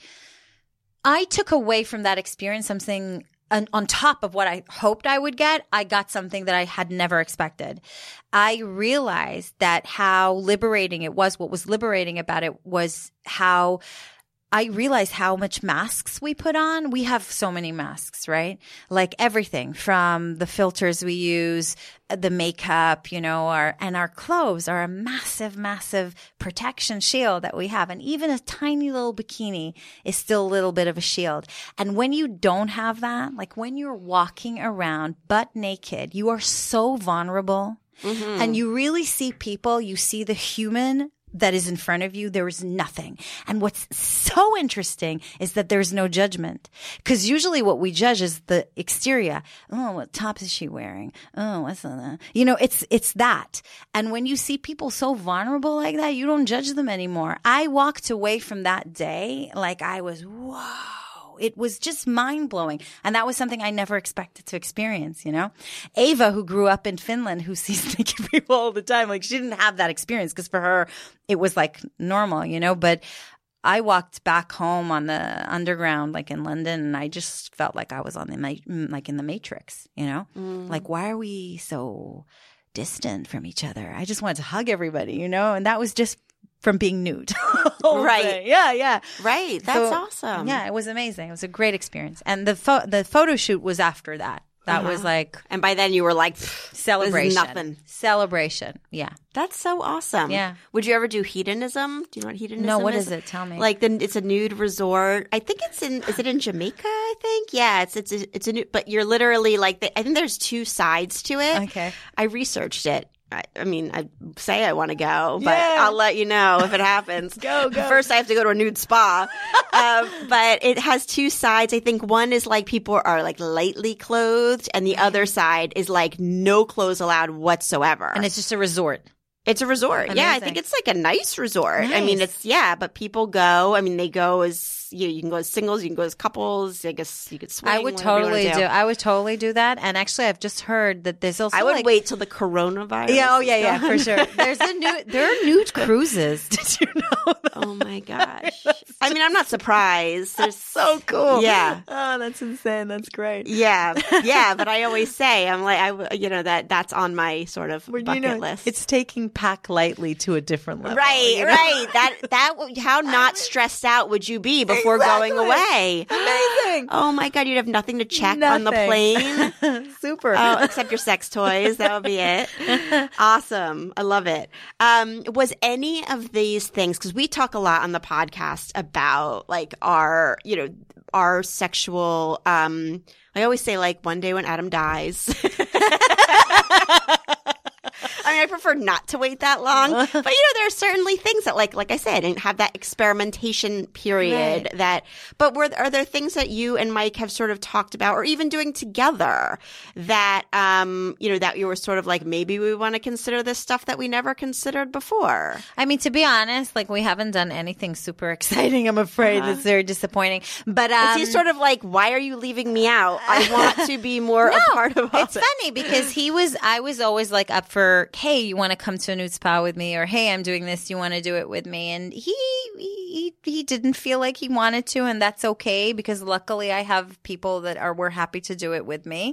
I took away from that experience something on top of what I hoped I would get. I got something that I had never expected. I realized that how liberating it was. What was liberating about it was how I realized how much masks we put on. We have so many masks, right? Like everything from the filters we use, the makeup, and our clothes are a massive, massive protection shield that we have. And even a tiny little bikini is still a little bit of a shield. And when you don't have that, like when you're walking around butt naked, you are so vulnerable. Mm-hmm. And you really see people, you see the human that is in front of you. There is nothing. And what's so interesting is that there's no judgment. Because usually what we judge is the exterior. Oh, what top is she wearing? Oh, what's that? It's that. And when you see people so vulnerable like that, you don't judge them anymore. I walked away from that day like I was, whoa. It was just mind-blowing. And that was something I never expected to experience, Ava, who grew up in Finland, who sees naked people all the time, like she didn't have that experience because for her, it was like normal, But I walked back home on the underground, like in London, and I just felt like I was on like in the Matrix, Like, why are we so distant from each other? I just wanted to hug everybody, And that was just from being nude. Right. Yeah. Right. That's awesome. Yeah, it was amazing. It was a great experience. And the photo shoot was after that. That was like, and by then you were like, celebration. Nothing. Celebration. Yeah. That's so awesome. Yeah. Would you ever do hedonism? Do you know what hedonism is? No, what is it? Tell me. Like it's a nude resort. I think is it in Jamaica? I think. Yeah, it's a nude, but you're literally like, I think there's two sides to it. Okay. I researched it. I mean, I say I want to go, but I'll let you know if it happens. Go. First, I have to go to a nude spa. But it has two sides. I think one is like people are like lightly clothed, and the other side is like no clothes allowed whatsoever. And it's just a resort. It's a resort. Amazing. Yeah, I think it's like a nice resort. Nice. I mean, but people go. I mean, they go as you can go as singles, you can go as couples. I guess you could swing. I would totally do. I would totally do that. And actually, I've just heard that there's also. I would wait till the coronavirus. Yeah. Oh, yeah, for sure. There are nude cruises. Did you know that? Oh my gosh! I mean, I'm not surprised. There's so cool. Yeah. Oh, that's insane. That's great. Yeah. But I always say, I'm like, that's on my sort of bucket list. It's taking Pack Lightly to a different level. Right. That how not stressed out would you be before going away? Amazing. Oh my God, you'd have nothing to check on the plane. Super. Oh, except your sex toys. That would be it. Awesome. I love it. Was any of these things, because we talk a lot on the podcast about like our sexual, I always say like one day when Adam dies. I mean, I prefer not to wait that long, but there are certainly things that like I said, and have that experimentation period but are there things that you and Mike have sort of talked about or even doing together that, that you were sort of like, maybe we want to consider this stuff that we never considered before? I mean, to be honest, like we haven't done anything super exciting. I'm afraid it's very disappointing, but he's sort of like, why are you leaving me out? I want to be more a part of all it's funny because I was always like up for, hey, hey, you want to come to a nude spa with me? Or, hey, I'm doing this. You want to do it with me? And he didn't feel like he wanted to, and that's okay because luckily I have people that were happy to do it with me.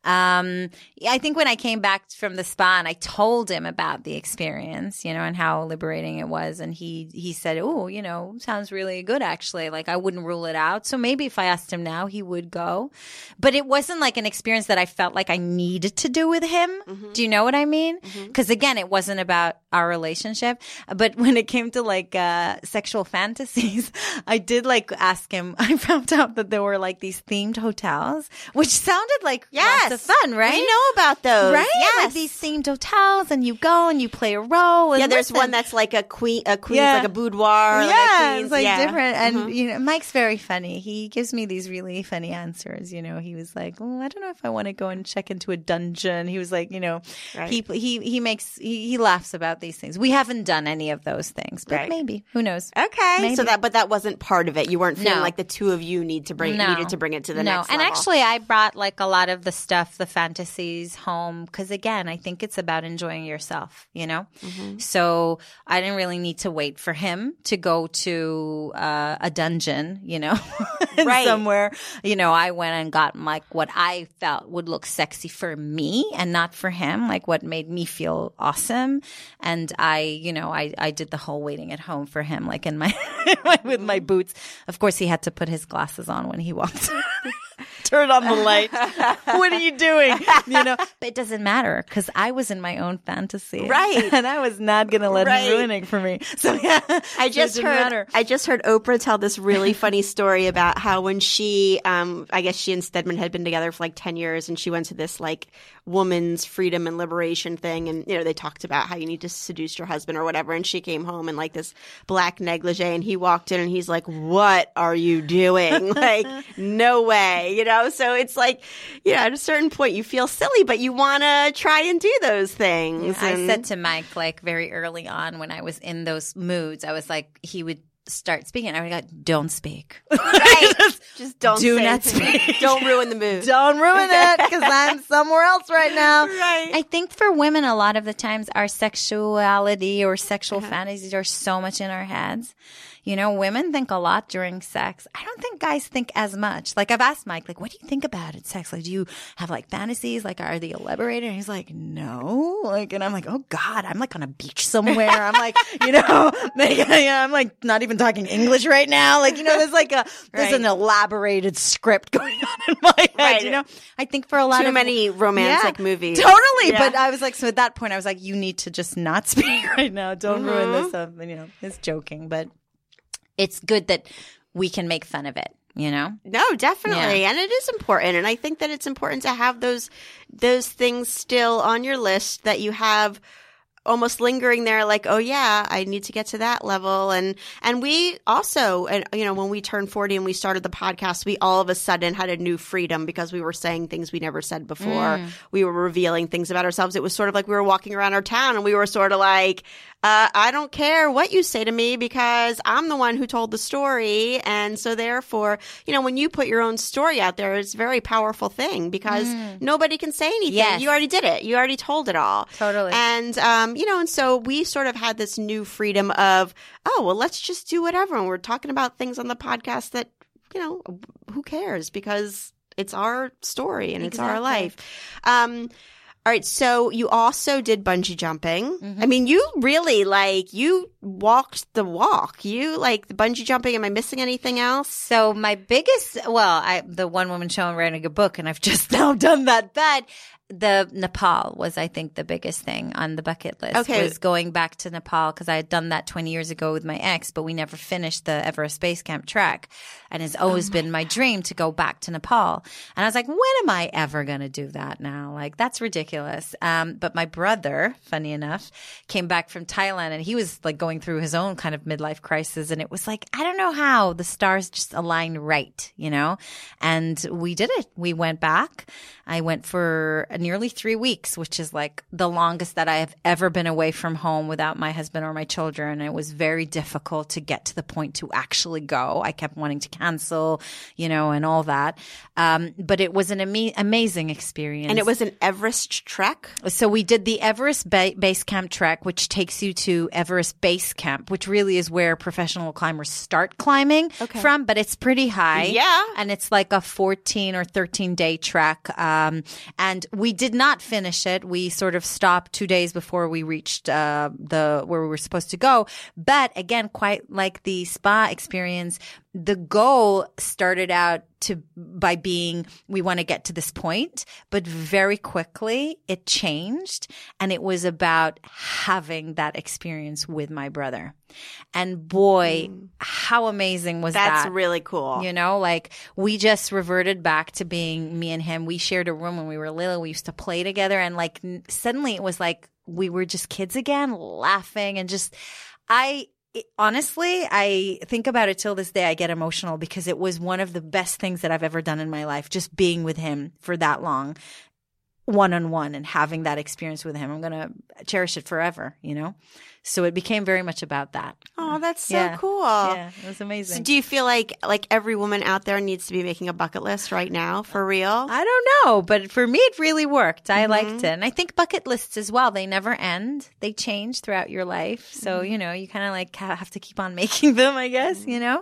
I think when I came back from the spa and I told him about the experience, and how liberating it was, and he said, oh, sounds really good actually. Like I wouldn't rule it out. So maybe if I asked him now, he would go. But it wasn't like an experience that I felt like I needed to do with him. Mm-hmm. Do you know what I mean? Because again, it wasn't about our relationship. But when it came to like sexual fantasies, I did like ask him. I found out that there were like these themed hotels, which sounded like lots of fun, right? We know about those, right? Yes. Like these themed hotels, and you go and you play a role. And there's one that's like a queen, like a boudoir. Yeah, it's like different. And Mike's very funny. He gives me these really funny answers. He was like, "Oh, I don't know if I want to go and check into a dungeon." He was like, right. he laughs about these things. We haven't done any of those things, but maybe, who knows? Okay, maybe. So that wasn't part of it. You weren't feeling like the two of you needed to bring it to the next level. And actually, I brought like a lot of the stuff, the fantasies home because again, I think it's about enjoying yourself. So I didn't really need to wait for him to go to a dungeon, somewhere. I went and got like what I felt would look sexy for me and not for him, like what made me feel awesome. And I did the whole waiting at home for him, like in my with my boots. Of course, he had to put his glasses on when he walked. Turn on the light. What are you doing? But it doesn't matter because I was in my own fantasy, right? And I was not going to let him ruin it for me. So yeah, I just heard Oprah tell this really funny story about how when she, I guess she and Stedman had been together for like 10 years, and she went to this like woman's freedom and liberation thing, and they talked about how you need to seduce your husband or whatever, and she came home in like this black negligee, and he walked in and he's like, "What are you doing?" Like, no way. So it's like, at a certain point you feel silly, but you want to try and do those things. Yeah, I said to Mike, like very early on when I was in those moods, I was like, he would start speaking. I would go, don't speak. Right. Just don't do not speak. Don't ruin the mood. Don't ruin it because I'm somewhere else right now. Right. I think for women, a lot of the times our sexuality or sexual fantasies are so much in our heads. Women think a lot during sex. I don't think guys think as much. Like I've asked Mike, like, what do you think about it, sex? Like, do you have like fantasies? Like, are they elaborated? And he's like, no. Like, and I'm like, oh God, I'm like on a beach somewhere. I'm like, I'm like not even talking English right now. Like, there's like there's an elaborated script going on in my head. Right. I think for a lot too many romantic movies. Totally. Yeah. But I was like, so at that point, I was like, you need to just not speak right now. Don't ruin this up. It's joking, but it's good that we can make fun of it, No, definitely. Yeah. And it is important. And I think that it's important to have those things still on your list that you have almost lingering there, like, oh yeah, I need to get to that level. And we also, when we turned 40 and we started the podcast, we all of a sudden had a new freedom because we were saying things we never said before. We were revealing things about ourselves. It was sort of like we were walking around our town and we were sort of like, I don't care what you say to me because I'm the one who told the story. And so therefore, when you put your own story out there, it's a very powerful thing because nobody can say anything. Yes. You already did it. You already told it all. Totally. And, and so we sort of had this new freedom of, oh, well, let's just do whatever. And we're talking about things on the podcast that, who cares? Because it's our story and it's our life. All right. So you also did bungee jumping. I mean, you really you walked the walk. You the bungee jumping. Am I missing anything else? So my biggest, the one woman show and writing a book, and I've just now done that. But the Nepal was, I think, the biggest thing on the bucket list. Okay. Was going back to Nepal because I had done that 20 years ago with my ex, but we never finished the Everest Base Camp trek. And it's always been my dream to go back to Nepal. And I was like, when am I ever going to do that now? Like, that's ridiculous. But my brother, funny enough, came back from Thailand and he was like going through his own kind of midlife crisis. And it was like, I don't know how the stars just aligned right, And we did it. We went back. I went for nearly 3 weeks, which is like the longest that I have ever been away from home without my husband or my children. It was very difficult to get to the point to actually go. I kept wanting to cancel, and all that. But it was an amazing experience. And it was an Everest trek? So we did the Everest Base Camp trek, which takes you to Everest Base Camp, which really is where professional climbers start climbing from, but it's pretty high. Yeah. And it's like a 14 or 13-day trek. And we did not finish it. We sort of stopped 2 days before we reached where we were supposed to go. But again, quite like the spa experience, the goal started out by being, we want to get to this point, but very quickly it changed, and it was about having that experience with my brother. And boy, how amazing was that? That's really cool. Like we just reverted back to being me and him. We shared a room when we were little. We used to play together, and like suddenly it was like we were just kids again, laughing, and just honestly, I think about it till this day. I get emotional because it was one of the best things that I've ever done in my life, just being with him for that long, one-on-one, and having that experience with him. I'm going to cherish it forever, So it became very much about that. Oh, that's so cool. Yeah, it was amazing. So do you feel like every woman out there needs to be making a bucket list right now, for real? I don't know, but for me it really worked. I liked it. And I think bucket lists as well, they never end. They change throughout your life. So, you kind of like have to keep on making them, I guess,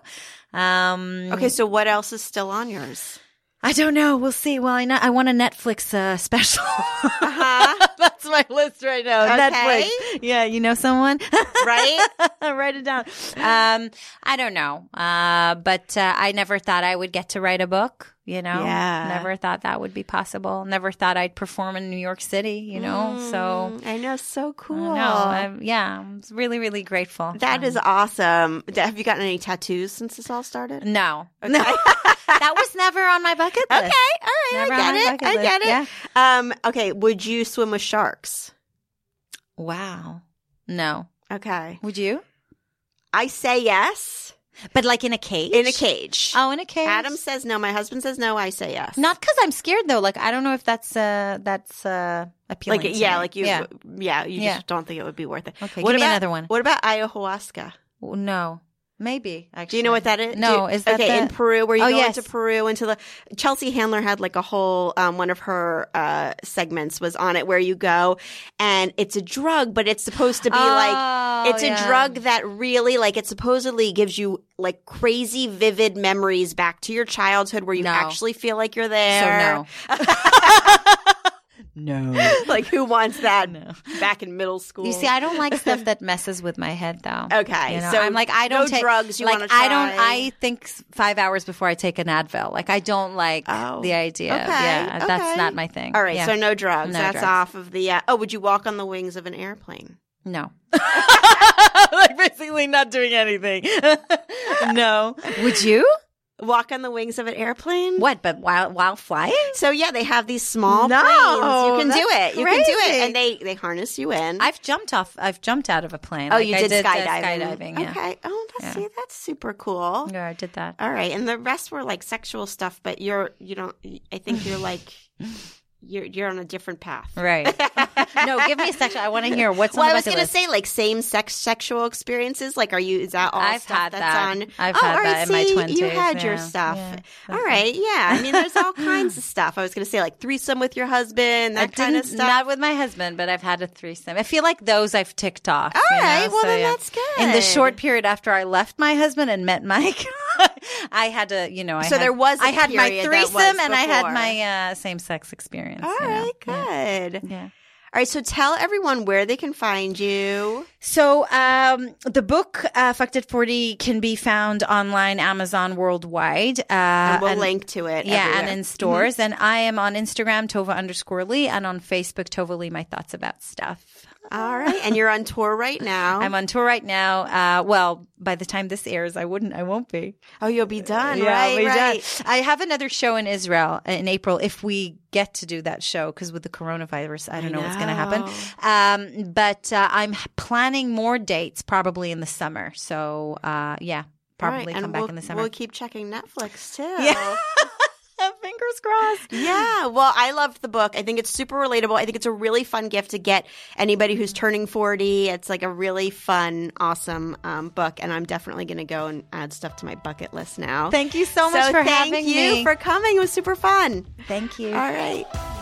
Okay, so what else is still on yours? I don't know. We'll see. Well, I want a Netflix special. That's my list right now. Okay. Netflix. Yeah, you know someone? Right? Write it down. I don't know. But I never thought I would get to write a book. Yeah. Never thought that would be possible. Never thought I'd perform in New York City, so. I know, so cool. I'm really, really grateful. That is awesome. Have you gotten any tattoos since this all started? No. Okay. No. That was never on my bucket list. Okay, all right, Never I get it. Yeah. Okay, would you swim with sharks? Wow. No. Okay. Would you? I say yes. But like in a cage? In a cage. Oh, in a cage. Adam says no. My husband says no. I say yes. Not because I'm scared though. Like I don't know if that's appealing. You just don't think it would be worth it. Okay, give me another one. What about ayahuasca? No. Maybe, actually. Do you know what that is? No, is that in Peru, where you go yes. into Peru, Chelsea Handler had like a whole, one of her segments was on it, where you go and it's a drug, but it's supposed to be a drug that really, like, it supposedly gives you like crazy vivid memories back to your childhood where you actually feel like you're there. So no. No. Like, who wants that back in middle school? You see, I don't like stuff that messes with my head, though. Okay. So I'm like, I don't take drugs you want to try. I think 5 hours before I take an Advil. Like, I don't like the idea. Okay. Yeah, that's not my thing. All right, so no drugs. No that's drugs. off of the would you walk on the wings of an airplane? No. Like, basically not doing anything. No. Would you? Walk on the wings of an airplane? What, but while flying? So yeah, they have these small planes. You can do it. You can do it. And they harness you in. I've jumped out of a plane. Oh, like, you I did skydiving. Skydiving, yeah. Okay. Oh, that's super cool. Yeah, I did that. All right. And the rest were like sexual stuff, but I think you're like you're on a different path. Right. No, give me a section. I want to hear what's on well, the I was bucket going to list. say like same-sex sexual experiences. Like, is that all I've stuff had that's that. on? I've had that in my 20s. You had your yeah. stuff. Yeah. All right. Yeah. I mean, there's all kinds of stuff. I was going to say like threesome with your husband, that kind of stuff. Not with my husband, but I've had a threesome. I feel like those I've ticked off. All right. Well, so, then that's good. In the short period after I left my husband and met Mike, I had to, I had my threesome and I had my same-sex experience. All right. Good. Yeah. All right, so tell everyone where they can find you. So the book, Fucked at 40, can be found online, Amazon, worldwide. And we'll link to it everywhere. And in stores. Mm-hmm. And I am on Instagram, Tova_Lee, and on Facebook, Tova Lee, My Thoughts About Stuff. All right. And you're on tour right now. I'm on tour right now. Well, by the time this airs, I won't be. Oh, you'll be done. Yeah, right, I'll be right. done. I have another show in Israel in April if we get to do that show, because with the coronavirus, I don't know what's going to happen. But I'm planning more dates probably in the summer. So, probably come back in the summer. We'll keep checking Netflix too. Yeah. Fingers crossed. Yeah, well, I loved the book. I think it's super relatable. I think it's a really fun gift to get anybody who's turning 40. It's like a really fun, awesome book, and I'm definitely going to go and add stuff to my bucket list now. Thank you so much for having me. Thank you for coming. It was super fun. Thank you. All right.